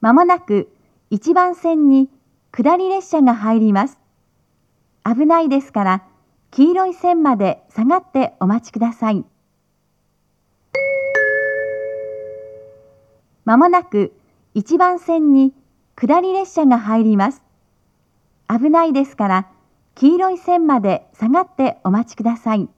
まもなく1番線に下り列車が入ります。危ないですから黄色い線まで下がってお待ちください。まもなく1番線に下り列車が入ります。危ないですから黄色い線まで下がってお待ちください。